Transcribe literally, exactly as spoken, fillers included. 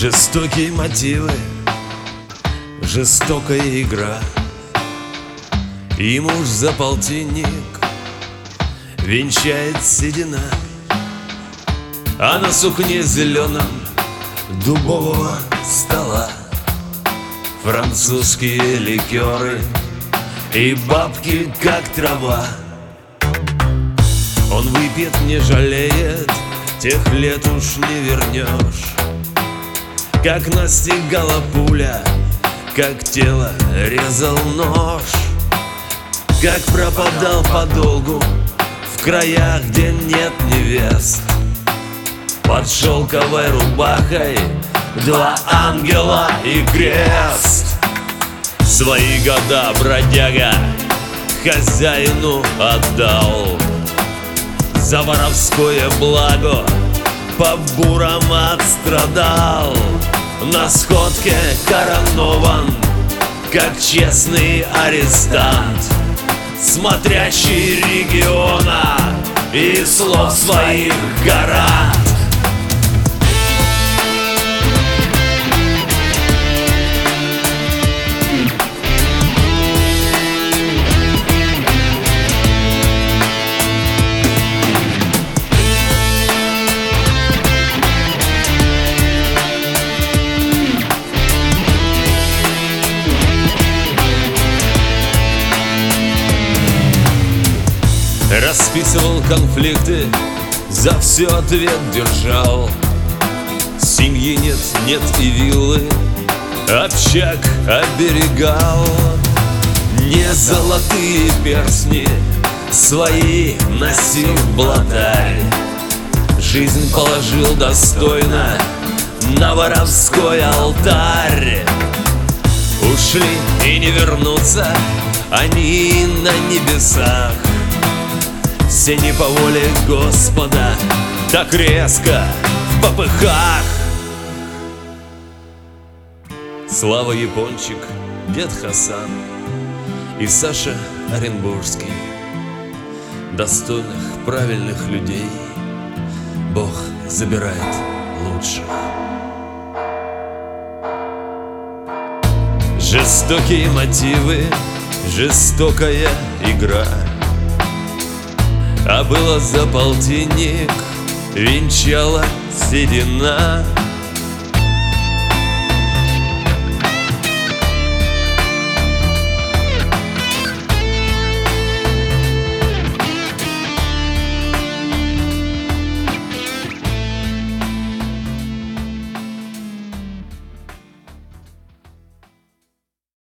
Жестокие мотивы, жестокая игра, и муж за полтинник венчает седина, а на сукне зеленом дубового стола французские ликеры и бабки как трава. Он выпьет, не жалеет, тех лет уж не вернешь. Как настигала пуля, как тело резал нож, как пропадал подолгу в краях, где нет невест. Под шелковой рубахой два ангела и крест. Свои года бродяга хозяину отдал, за воровское благо по бурам отстрадал. На сходке коронован, как честный арестант, смотрящий региона и слов своих гарант. Расписывал конфликты, за все ответ держал. Семьи нет, нет и виллы, общак оберегал. Не золотые перстни свои носил блатарь, жизнь положил достойно на воровской алтарь. Ушли и не вернутся они на небесах, все не по воле Господа, так резко в попыхах. Слава Япончик, дед Хасан и Саша Оренбургский. Достойных, правильных людей Бог забирает лучших. Жестокие мотивы, жестокая игра, а было за полтинник венчала седина.